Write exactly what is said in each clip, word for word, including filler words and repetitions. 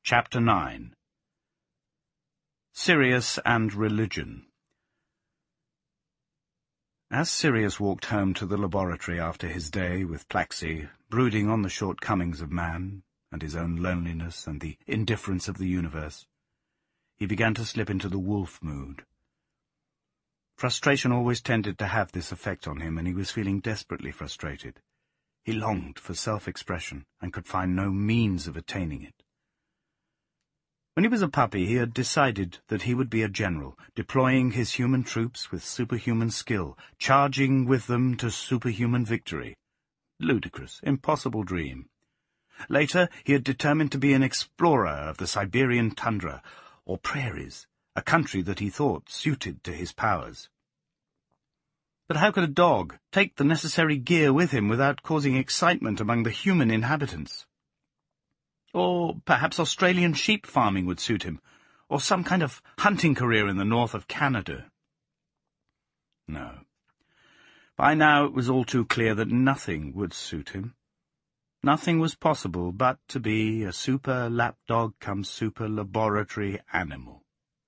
Chapter nine. Sirius and Religion. As Sirius walked home to the laboratory after his day with Plaxi, brooding on the shortcomings of man, and his own loneliness and the indifference of the universe, he began to slip into the wolf mood. Frustration always tended to have this effect on him, and he was feeling desperately frustrated. He longed for self-expression, and could find no means of attaining it. When he was a puppy, he had decided that he would be a general, deploying his human troops with superhuman skill, charging with them to superhuman victory. Ludicrous, impossible dream. Later, he had determined to be an explorer of the Siberian tundra, or prairies, a country that he thought suited to his powers. But how could a dog take the necessary gear with him without causing excitement among the human inhabitants? Or perhaps Australian sheep farming would suit him, or some kind of hunting career in the north of Canada. No. By now it was all too clear that nothing would suit him. Nothing was possible but to be a super lapdog come super laboratory animal.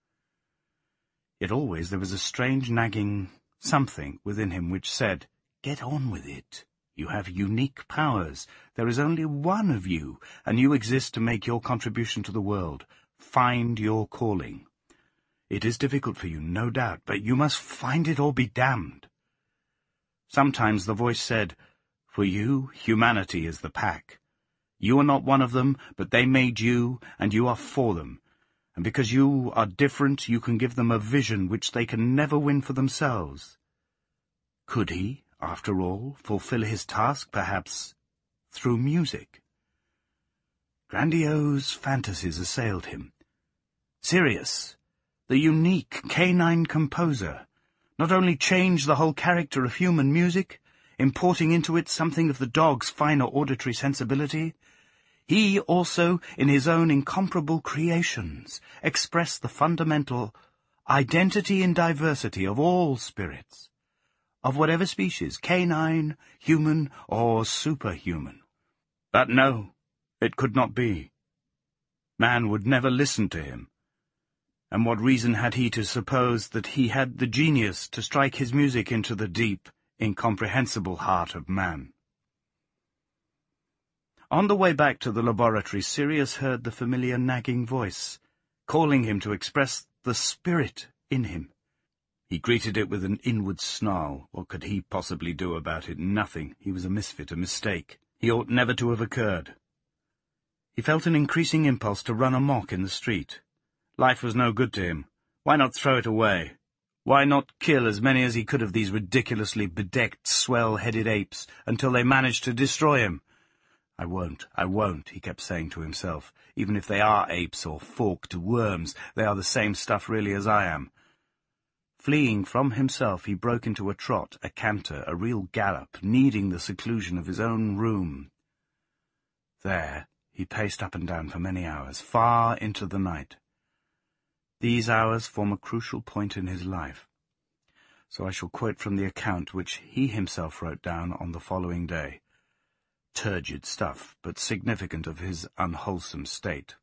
Yet always there was a strange nagging something within him which said, "Get on with it. You have unique powers. There is only one of you, and you exist to make your contribution to the world. Find your calling. It is difficult for you, no doubt, but you must find it or be damned." Sometimes the voice said, "For you, humanity is the pack. You are not one of them, but they made you, and you are for them. And because you are different, you can give them a vision which they can never win for themselves." Could he, after all, fulfill his task, perhaps, through music? Grandiose fantasies assailed him. Sirius, the unique canine composer, not only changed the whole character of human music, importing into it something of the dog's finer auditory sensibility, he also, in his own incomparable creations, expressed the fundamental identity in diversity of all spirits, of whatever species, canine, human, or superhuman. But no, it could not be. Man would never listen to him. And what reason had he to suppose that he had the genius to strike his music into the deep, incomprehensible heart of man? On the way back to the laboratory, Sirius heard the familiar nagging voice, calling him to express the spirit in him. He greeted it with an inward snarl. What could he possibly do about it? Nothing. He was a misfit, a mistake. He ought never to have occurred. He felt an increasing impulse to run amok in the street. Life was no good to him. Why not throw it away? Why not kill as many as he could of these ridiculously bedecked, swell-headed apes until they managed to destroy him? I won't, I won't, he kept saying to himself. Even if they are apes or forked worms, they are the same stuff really as I am. Fleeing from himself, he broke into a trot, a canter, a real gallop, needing the seclusion of his own room. There, he paced up and down for many hours, far into the night. These hours form a crucial point in his life. So I shall quote from the account which he himself wrote down on the following day. Turgid stuff, but significant of his unwholesome state.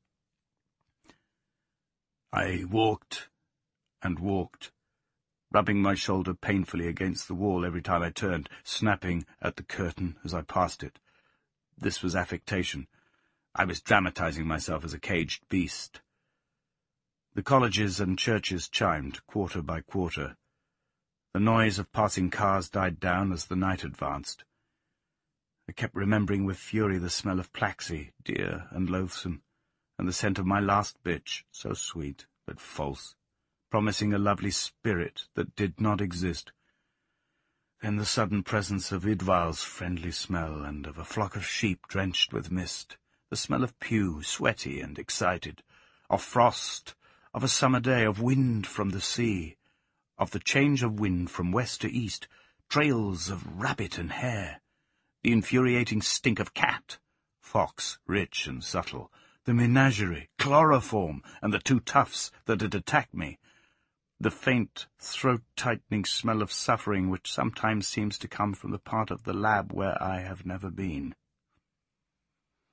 I walked and walked, rubbing my shoulder painfully against the wall every time I turned, snapping at the curtain as I passed it. This was affectation. I was dramatizing myself as a caged beast. The colleges and churches chimed, quarter by quarter. The noise of passing cars died down as the night advanced. I kept remembering with fury the smell of Plaxi, dear and loathsome, and the scent of my last bitch, so sweet, but false, promising a lovely spirit that did not exist. Then the sudden presence of Idval's friendly smell, and of a flock of sheep drenched with mist, the smell of Pew, sweaty and excited, of frost, of a summer day, of wind from the sea, of the change of wind from west to east, trails of rabbit and hare, the infuriating stink of cat, fox, rich and subtle, the menagerie, chloroform, and the two toughs that had attacked me, the faint, throat-tightening smell of suffering which sometimes seems to come from the part of the lab where I have never been.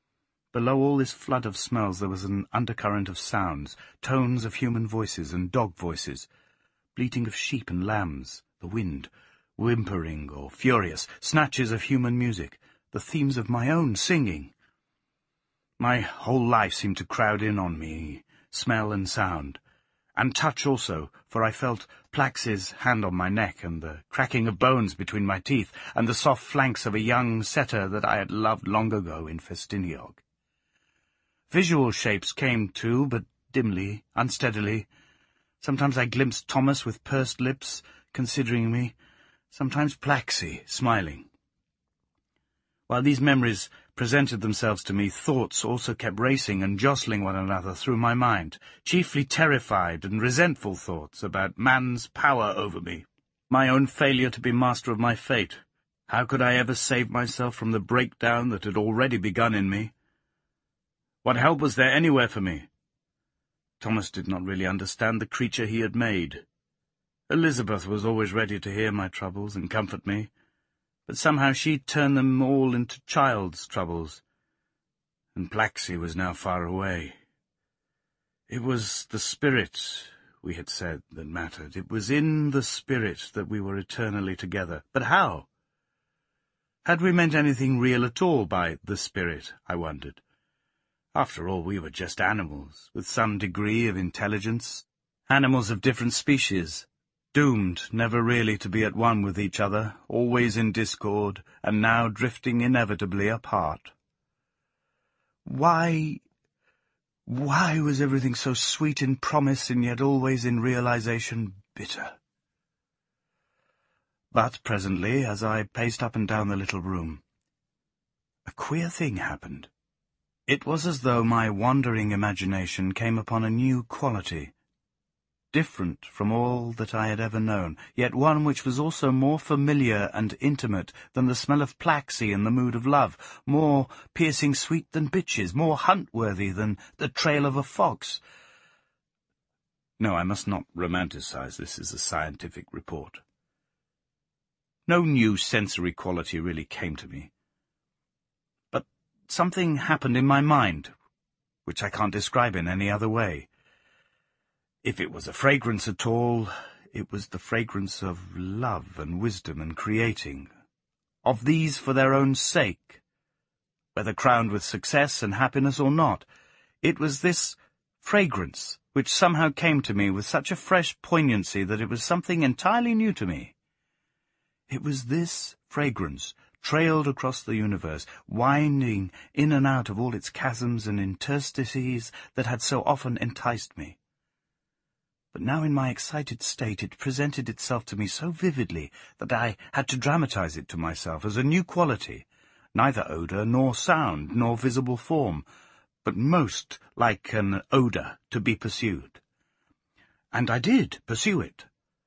Below all this flood of smells there was an undercurrent of sounds, tones of human voices and dog voices, bleating of sheep and lambs, the wind, whimpering or furious, snatches of human music, the themes of my own singing. My whole life seemed to crowd in on me, smell and sound, and touch also, for I felt Plaxe's hand on my neck, and the cracking of bones between my teeth, and the soft flanks of a young setter that I had loved long ago in Festiniog. Visual shapes came too, but dimly, unsteadily. Sometimes I glimpsed Thomas with pursed lips, considering me, sometimes Plaxe, smiling. While these memories presented themselves to me, thoughts also kept racing and jostling one another through my mind, chiefly terrified and resentful thoughts about man's power over me, my own failure to be master of my fate. How could I ever save myself from the breakdown that had already begun in me? What help was there anywhere for me? Thomas did not really understand the creature he had made. Elizabeth was always ready to hear my troubles and comfort me, but somehow she turned them all into child's troubles, and Plaxe was now far away. It was the spirit, we had said, that mattered. It was in the spirit that we were eternally together. But how? Had we meant anything real at all by the spirit, I wondered. After all, we were just animals, with some degree of intelligence, animals of different species, doomed never really to be at one with each other, always in discord, and now drifting inevitably apart. Why, why was everything so sweet in promise and yet always in realization bitter? But presently, as I paced up and down the little room, a queer thing happened. It was as though my wandering imagination came upon a new quality, different from all that I had ever known, yet one which was also more familiar and intimate than the smell of Plaxe in the mood of love, more piercing sweet than bitches, more hunt-worthy than the trail of a fox. No, I must not romanticize this as a scientific report. No new sensory quality really came to me. But something happened in my mind, which I can't describe in any other way. If it was a fragrance at all, it was the fragrance of love and wisdom and creating, of these for their own sake, whether crowned with success and happiness or not. It was this fragrance which somehow came to me with such a fresh poignancy that it was something entirely new to me. It was this fragrance, trailed across the universe, winding in and out of all its chasms and interstices, that had so often enticed me. But now in my excited state it presented itself to me so vividly that I had to dramatize it to myself as a new quality, neither odour nor sound nor visible form, but most like an odour to be pursued. And I did pursue it.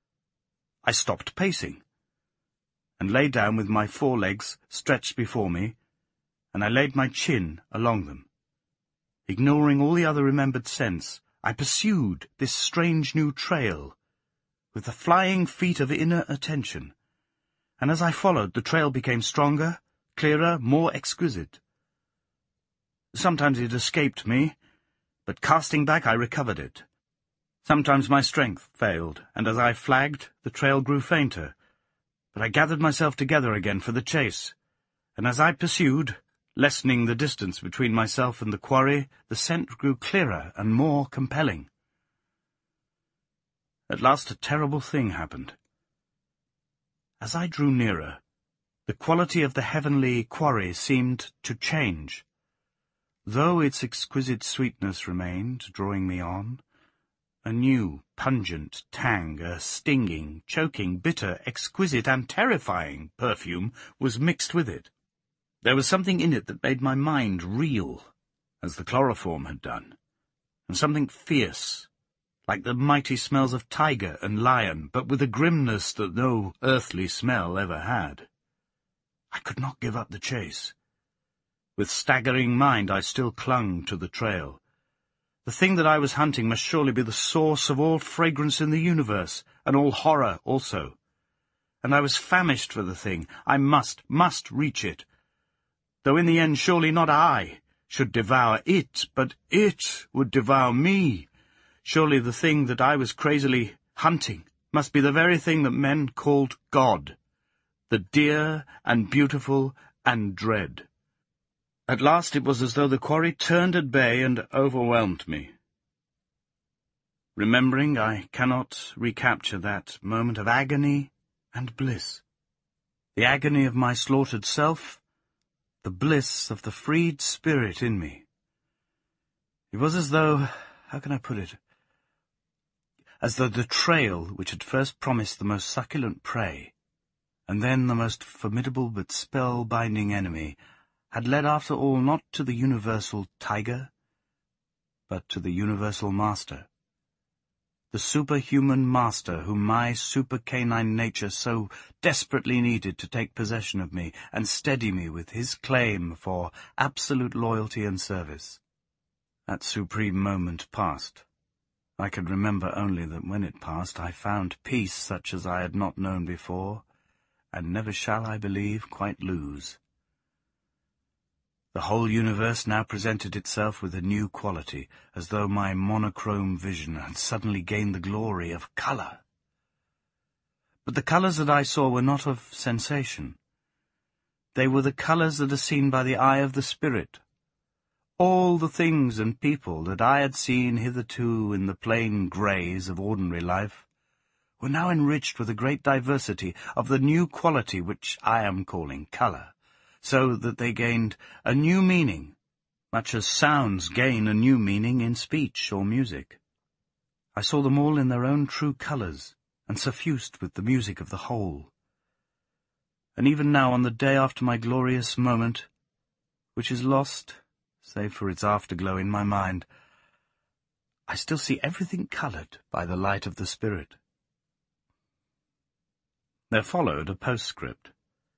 I stopped pacing, and lay down with my forelegs stretched before me, and I laid my chin along them. Ignoring all the other remembered scents, I pursued this strange new trail, with the flying feet of inner attention, and as I followed, the trail became stronger, clearer, more exquisite. Sometimes it escaped me, but casting back I recovered it. Sometimes my strength failed, and as I flagged, the trail grew fainter, but I gathered myself together again for the chase, and as I pursued, lessening the distance between myself and the quarry, the scent grew clearer and more compelling. At last a terrible thing happened. As I drew nearer, the quality of the heavenly quarry seemed to change. Though its exquisite sweetness remained, drawing me on, a new, pungent tang, a stinging, choking, bitter, exquisite and terrifying perfume was mixed with it. There was something in it that made my mind reel, as the chloroform had done, and something fierce, like the mighty smells of tiger and lion, but with a grimness that no earthly smell ever had. I could not give up the chase. With staggering mind I still clung to the trail. The thing that I was hunting must surely be the source of all fragrance in the universe, and all horror also. And I was famished for the thing. I must, must reach it. Though in the end surely not I should devour it, but it would devour me. Surely the thing that I was crazily hunting must be the very thing that men called God, the dear and beautiful and dread. At last it was as though the quarry turned at bay and overwhelmed me. Remembering, I cannot recapture that moment of agony and bliss. The agony of my slaughtered self, the bliss of the freed spirit in me. It was as though, how can I put it, as though the trail which had first promised the most succulent prey, and then the most formidable but spell-binding enemy, had led after all not to the universal tiger, but to the universal master. The superhuman master whom my super-canine nature so desperately needed to take possession of me and steady me with his claim for absolute loyalty and service. That supreme moment passed. I could remember only that when it passed I found peace such as I had not known before, and never shall, I believe, quite lose. The whole universe now presented itself with a new quality, as though my monochrome vision had suddenly gained the glory of colour. But the colours that I saw were not of sensation. They were the colours that are seen by the eye of the spirit. All the things and people that I had seen hitherto in the plain greys of ordinary life were now enriched with a great diversity of the new quality which I am calling colour, so that they gained a new meaning, much as sounds gain a new meaning in speech or music. I saw them all in their own true colours, and suffused with the music of the whole. And even now, on the day after my glorious moment, which is lost, save for its afterglow in my mind, I still see everything coloured by the light of the spirit. There followed a postscript.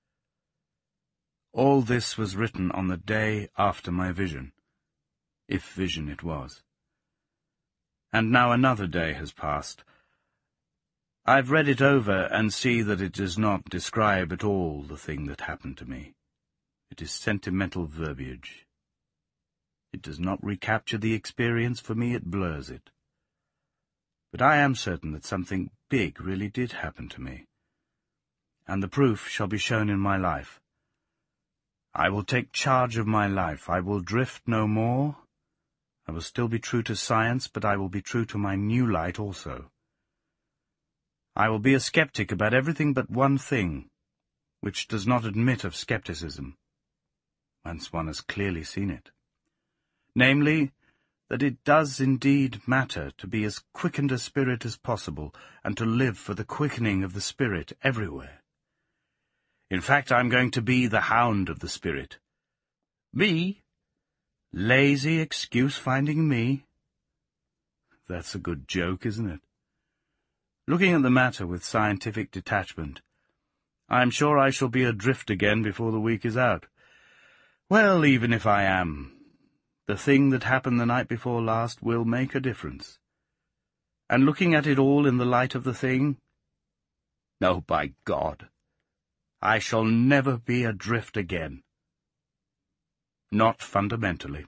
All this was written on the day after my vision, if vision it was. And now another day has passed. I've read it over and see that it does not describe at all the thing that happened to me. It is sentimental verbiage. It does not recapture the experience. For me it blurs it. But I am certain that something big really did happen to me, and the proof shall be shown in my life. I will take charge of my life. I will drift no more. I will still be true to science, but I will be true to my new light also. I will be a skeptic about everything but one thing, which does not admit of skepticism, once one has clearly seen it. Namely, that it does indeed matter to be as quickened a spirit as possible, and to live for the quickening of the spirit everywhere. In fact, I'm going to be the hound of the spirit. Me? Lazy excuse-finding me? That's a good joke, isn't it? Looking at the matter with scientific detachment, I'm sure I shall be adrift again before the week is out. Well, even if I am, the thing that happened the night before last will make a difference. And looking at it all in the light of the thing, oh, by God, I shall never be adrift again. Not fundamentally.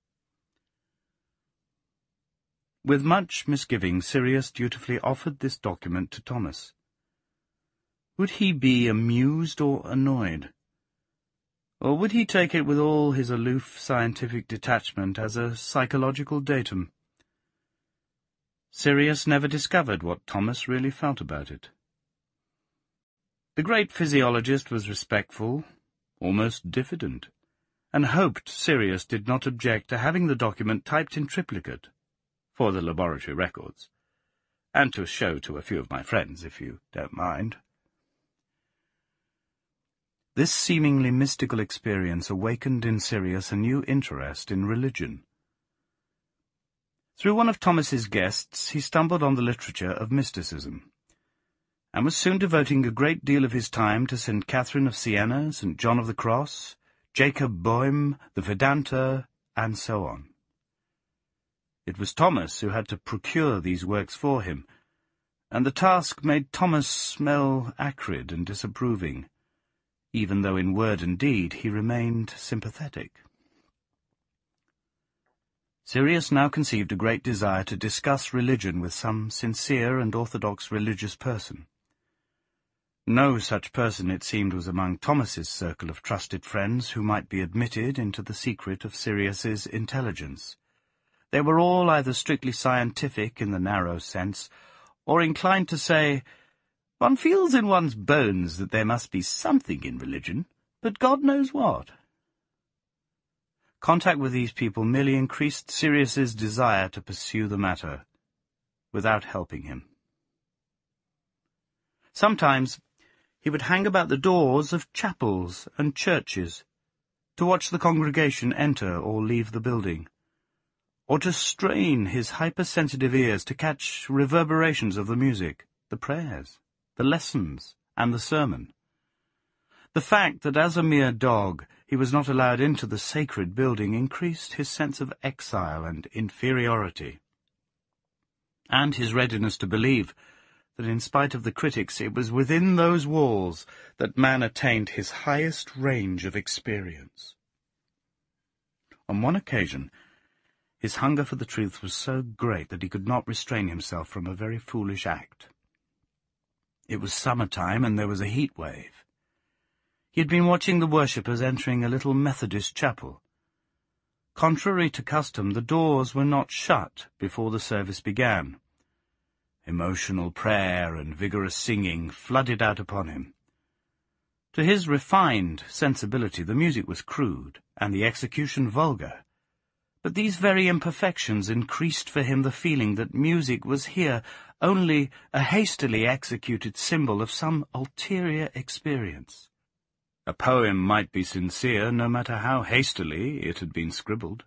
With much misgiving, Sirius dutifully offered this document to Thomas. Would he be amused or annoyed? Or would he take it with all his aloof scientific detachment as a psychological datum? Sirius never discovered what Thomas really felt about it. The great physiologist was respectful, almost diffident, and hoped Sirius did not object to having the document typed in triplicate, for the laboratory records, and to show to a few of my friends, if you don't mind. This seemingly mystical experience awakened in Sirius a new interest in religion. Through one of Thomas's guests he stumbled on the literature of mysticism, and was soon devoting a great deal of his time to Saint Catherine of Siena, Saint John of the Cross, Jacob Boehm, the Vedanta, and so on. It was Thomas who had to procure these works for him, and the task made Thomas smell acrid and disapproving, even though in word and deed he remained sympathetic. Sirius now conceived a great desire to discuss religion with some sincere and orthodox religious person. No such person, it seemed, was among Thomas's circle of trusted friends who might be admitted into the secret of Sirius's intelligence. They were all either strictly scientific in the narrow sense, or inclined to say, "One feels in one's bones that there must be something in religion, but God knows what." Contact with these people merely increased Sirius's desire to pursue the matter, without helping him. Sometimes he would hang about the doors of chapels and churches, to watch the congregation enter or leave the building, or to strain his hypersensitive ears to catch reverberations of the music, the prayers, the lessons, and the sermon. The fact that as a mere dog he was not allowed into the sacred building increased his sense of exile and inferiority, and his readiness to believe that in spite of the critics it was within those walls that man attained his highest range of experience. On one occasion, his hunger for the truth was so great that he could not restrain himself from a very foolish act. It was summer-time, and there was a heat wave. He had been watching the worshippers entering a little Methodist chapel. Contrary to custom, the doors were not shut before the service began. Emotional prayer and vigorous singing flooded out upon him. To his refined sensibility, the music was crude, and the execution vulgar. But these very imperfections increased for him the feeling that music was here only a hastily executed symbol of some ulterior experience. A poem might be sincere, no matter how hastily it had been scribbled.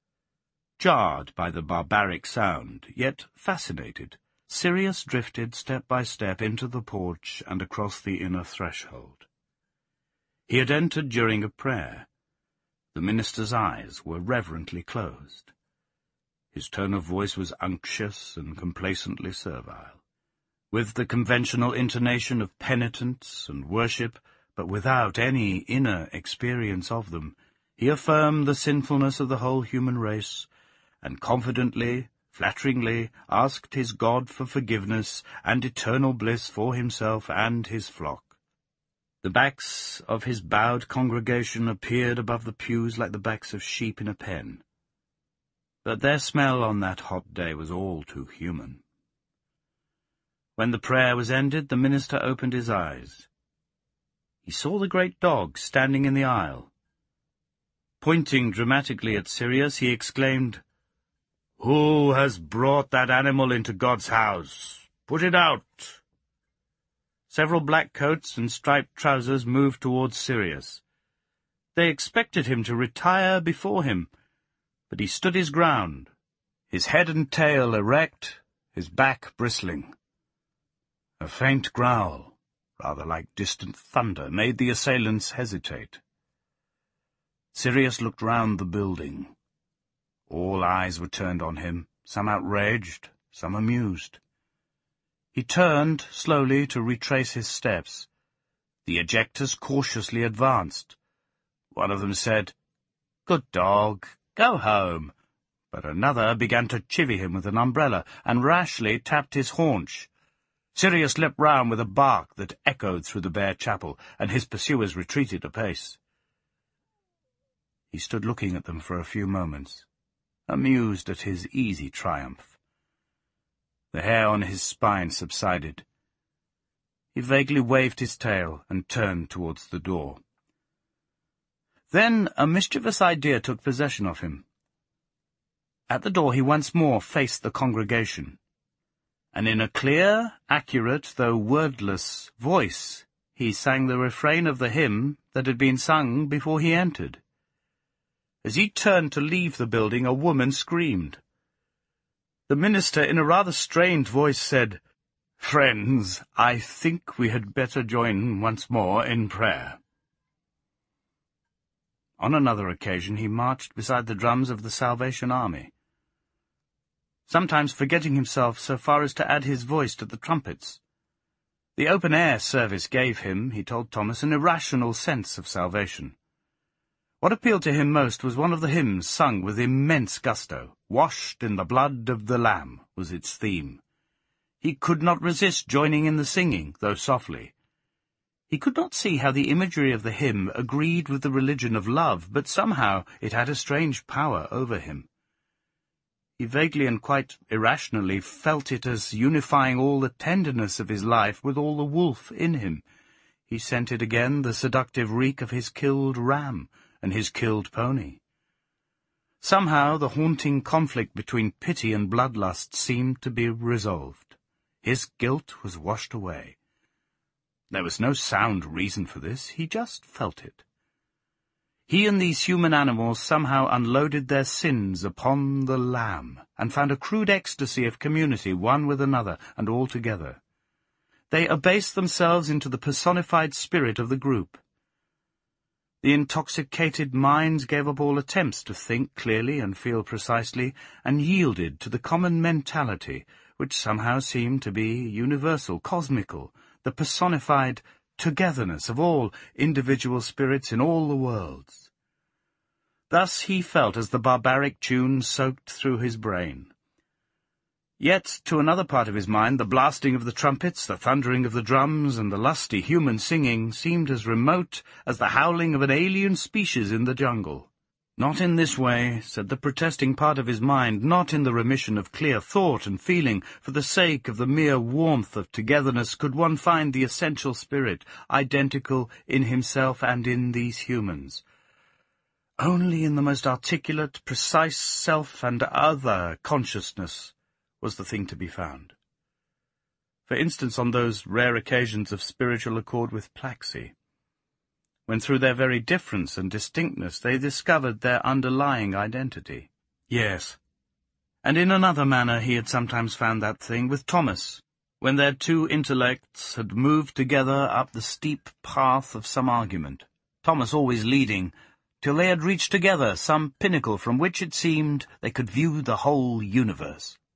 Jarred by the barbaric sound, yet fascinated, Sirius drifted step by step into the porch and across the inner threshold. He had entered during a prayer. The minister's eyes were reverently closed. His tone of voice was unctuous and complacently servile, with the conventional intonation of penitence and worship, but without any inner experience of them. He affirmed the sinfulness of the whole human race, and confidently, flatteringly asked his God for forgiveness and eternal bliss for himself and his flock. The backs of his bowed congregation appeared above the pews like the backs of sheep in a pen, but their smell on that hot day was all too human. When the prayer was ended, the minister opened his eyes. He saw the great dog standing in the aisle. Pointing dramatically at Sirius, he exclaimed, "Who has brought that animal into God's house? Put it out!" Several black coats and striped trousers moved towards Sirius. They expected him to retire before him, but he stood his ground, his head and tail erect, his back bristling. A faint growl, rather like distant thunder, made the assailants hesitate. Sirius looked round the building. All eyes were turned on him, some outraged, some amused. He turned slowly to retrace his steps. The ejectors cautiously advanced. One of them said, "Good dog, go home," but another began to chivvy him with an umbrella, and rashly tapped his haunch. Sirius leapt round with a bark that echoed through the bare chapel, and his pursuers retreated apace. He stood looking at them for a few moments, amused at his easy triumph. The hair on his spine subsided. He vaguely waved his tail and turned towards the door. Then a mischievous idea took possession of him. At the door he once more faced the congregation, and in a clear, accurate, though wordless, voice he sang the refrain of the hymn that had been sung before he entered. As he turned to leave the building, a woman screamed. The minister, in a rather strained voice, said, "Friends, I think we had better join once more in prayer." On another occasion he marched beside the drums of the Salvation Army, sometimes forgetting himself so far as to add his voice to the trumpets. The open-air service gave him, he told Thomas, an irrational sense of salvation. What appealed to him most was one of the hymns sung with immense gusto. "Washed in the blood of the Lamb" was its theme. He could not resist joining in the singing, though softly. He could not see how the imagery of the hymn agreed with the religion of love, but somehow it had a strange power over him. He vaguely and quite irrationally felt it as unifying all the tenderness of his life with all the wolf in him. He scented again the seductive reek of his killed ram and his killed pony. Somehow the haunting conflict between pity and bloodlust seemed to be resolved. His guilt was washed away. There was no sound reason for this, he just felt it. He and these human animals somehow unloaded their sins upon the Lamb, and found a crude ecstasy of community, one with another, and all together. They abased themselves into the personified spirit of the group. The intoxicated minds gave up all attempts to think clearly and feel precisely, and yielded to the common mentality, which somehow seemed to be universal, cosmical, the personified togetherness of all individual spirits in all the worlds. Thus he felt as the barbaric tune soaked through his brain. Yet, to another part of his mind, the blasting of the trumpets, the thundering of the drums, and the lusty human singing seemed as remote as the howling of an alien species in the jungle. Not in this way, said the protesting part of his mind, not in the remission of clear thought and feeling, for the sake of the mere warmth of togetherness, could one find the essential spirit, identical in himself and in these humans. Only in the most articulate, precise self and other consciousness was the thing to be found. For instance, on those rare occasions of spiritual accord with Plaxi, when through their very difference and distinctness they discovered their underlying identity. Yes, and in another manner he had sometimes found that thing with Thomas, when their two intellects had moved together up the steep path of some argument, Thomas always leading, till they had reached together some pinnacle from which it seemed they could view the whole universe.